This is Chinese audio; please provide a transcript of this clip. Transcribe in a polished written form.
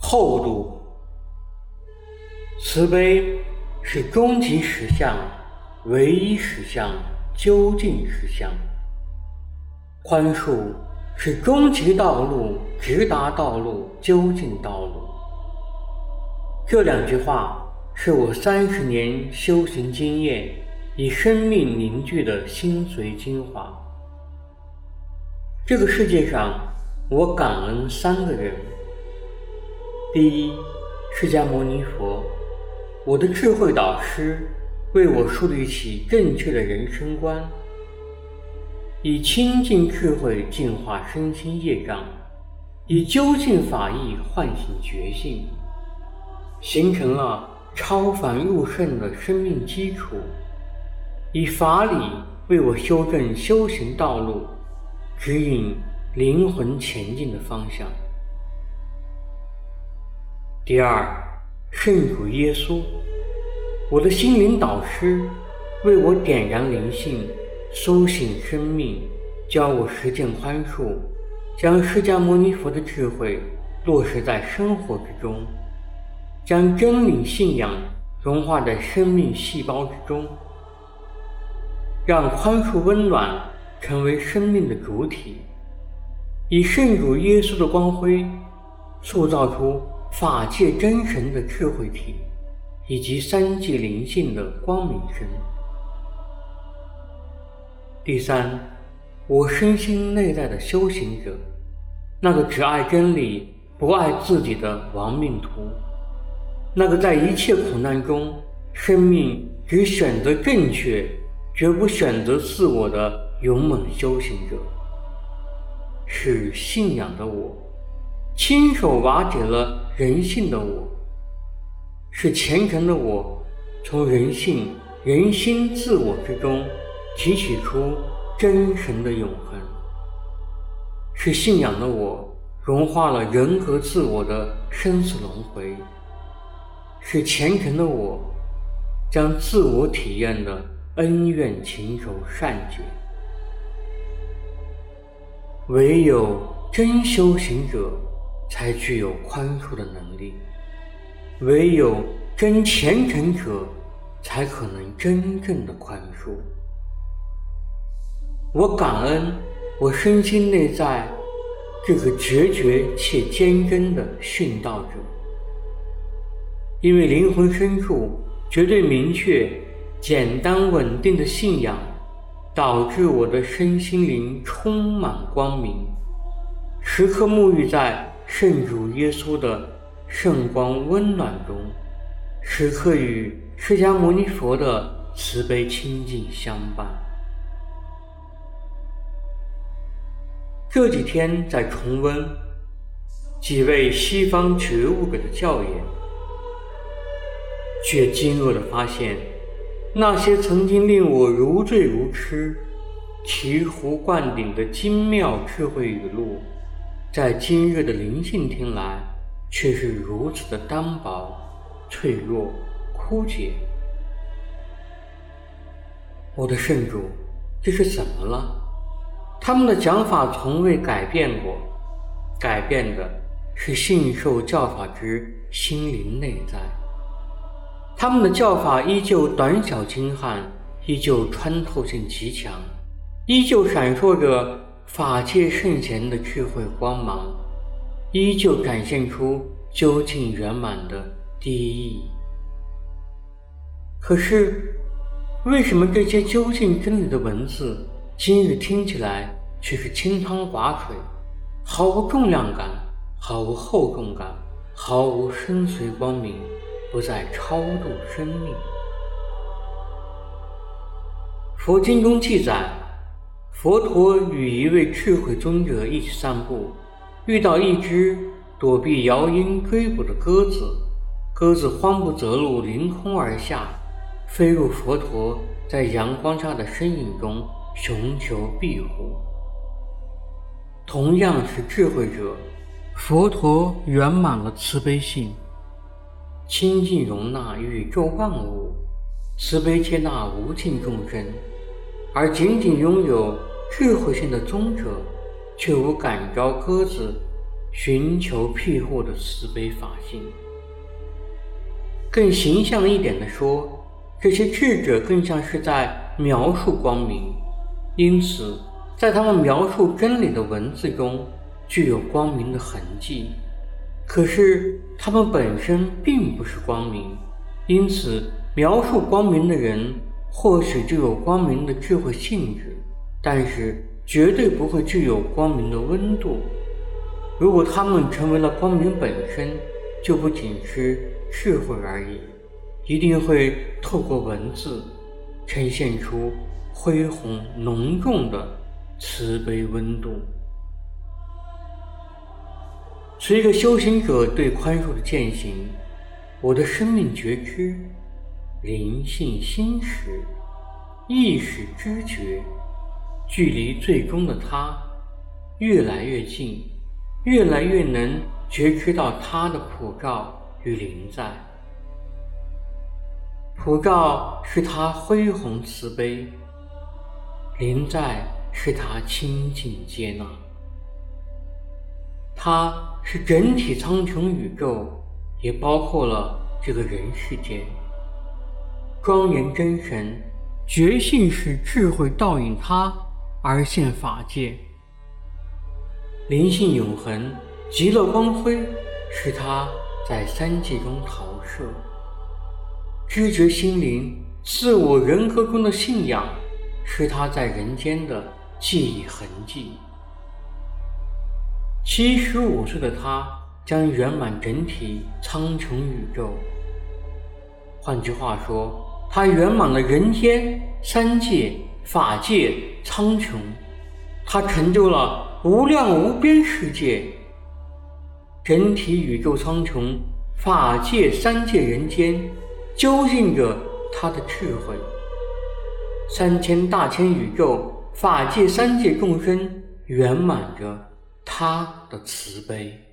厚度。慈悲是终极实相，唯一实相，究竟实相。宽恕是终极道路，直达道路，究竟道路。这两句话是我30年修行经验以生命凝聚的心髓精华。这个世界上，我感恩3个人。第一，释迦牟尼佛，我的智慧导师，为我树立起正确的人生观，以清净智慧净化身心业障，以究竟法义唤醒觉性，形成了超凡入圣的生命基础，以法理为我修正修行道路，指引灵魂前进的方向。第二，圣主耶稣，我的心灵导师，为我点燃灵性，苏醒生命，教我实践宽恕，将释迦牟尼佛的智慧落实在生活之中，将真理信仰融化在生命细胞之中，让宽恕温暖成为生命的主体，以圣主耶稣的光辉塑造出法界真神的智慧体，以及3界灵性的光明身。第三，我身心内在的修行者，那个只爱真理不爱自己的亡命徒，那个在一切苦难中生命只选择正确，绝不选择自我的勇猛修行者，是信仰的我，亲手瓦解了人性的我，是虔诚的我，从人性、人心、自我之中提取出真神的永恒，是信仰的我，融化了人和自我的生死轮回，是虔诚的我，将自我体验的恩怨情仇善解。唯有真修行者才具有宽恕的能力，唯有真虔诚者才可能真正的宽恕。我感恩我身心内在这个决绝且坚贞的殉道者，因为灵魂深处绝对明确、简单稳定的信仰，导致我的身心灵充满光明，时刻沐浴在圣主耶稣的圣光温暖中，时刻与释迦牟尼佛的慈悲清净相伴。这几天在重温几位西方觉悟者的教言，却惊愕地发现，那些曾经令我如醉如痴、醍醐灌顶的精妙智慧语录，在今日的灵性听来，却是如此的单薄、脆弱、枯竭。我的圣主，这是怎么了？他们的讲法从未改变过，改变的是信受教法之心灵内在。他们的教法依旧短小精悍，依旧穿透性极强，依旧闪烁着法界圣贤的智慧光芒，依旧展现出究竟圆满的第一义。可是，为什么这些究竟真理的文字，今日听起来却是清汤寡水，毫无重量感，毫无厚重感，毫无深邃光明，不再超度生命？佛经中记载，佛陀与一位智慧尊者一起散步，遇到一只躲避摇鹰追捕的鸽子，鸽子慌不择路，凌空而下，飞入佛陀在阳光下的身影中，寻求庇护。同样是智慧者，佛陀圆满了慈悲性，清净容纳宇宙万物，慈悲接纳无尽众生，而仅仅拥有智慧性的宗者，却无感召鸽子寻求庇护的慈悲法性。更形象一点的说，这些智者更像是在描述光明，因此在他们描述真理的文字中具有光明的痕迹。可是他们本身并不是光明，因此描述光明的人或许具有光明的智慧性质，但是绝对不会具有光明的温度。如果他们成为了光明本身，就不仅是智慧而已，一定会透过文字呈现出恢宏浓重的慈悲温度。随着修行者对宽恕的践行，我的生命觉知、灵性心识、意识知觉，距离最终的他越来越近，越来越能觉知到他的普照与临在。普照是他恢宏慈悲，临在是他清净接纳。它是整体苍穹宇宙，也包括了这个人世间。庄严真神觉性是智慧倒影他而现法界，灵性永恒极乐光辉是他在三界中投射，知觉心灵自我人格中的信仰是他在人间的记忆痕迹。75岁的他将圆满整体苍穹宇宙，换句话说，他圆满了人间、三界、法界、苍穹，他成就了无量无边世界。整体宇宙苍穹、法界、三界、人间究竟着他的智慧，3000大千宇宙、法界、三界众生圆满着他的慈悲。